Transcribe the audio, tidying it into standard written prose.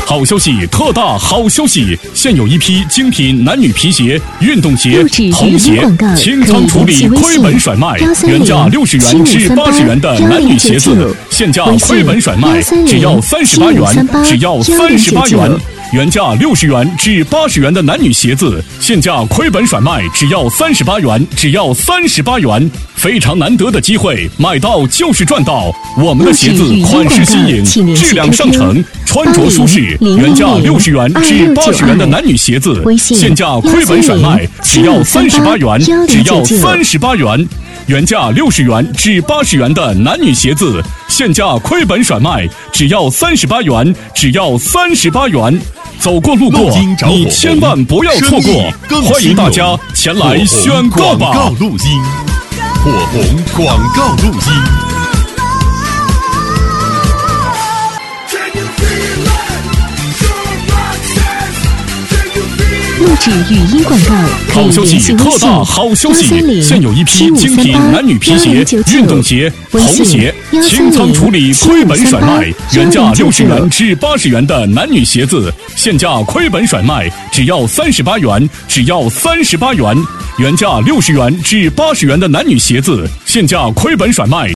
好消息，特大好消息！现有一批精品男女皮鞋、运动鞋、童鞋清仓处理亏本甩卖，原价60元至80元的男女鞋子，现价亏本甩卖，只要38元，只要38元。原价60元至80元的男女鞋子，现价亏本甩卖，只要38元，只要38元。非常难得的机会，买到就是赚到。我们的鞋子款式新颖，质量上乘，穿着舒适。原价60元至80元的男女鞋子，现价亏本甩卖，只要38元，只要38元。原价60元至80元的男女鞋子，现价亏本甩卖，只要38元，只要38元。走过路过，你千万不要错过！欢迎大家前来选购吧！ 广告录音，火红广告录音。 录制语音广告可以好消息，特大好消息！现有一批精品男女皮鞋、运动鞋、童鞋清仓处理亏本甩卖，原价60元至80元的男女鞋子，现价亏本甩卖，只要38元，只要38元。原价60元至80元的男女鞋子，现价亏本甩卖。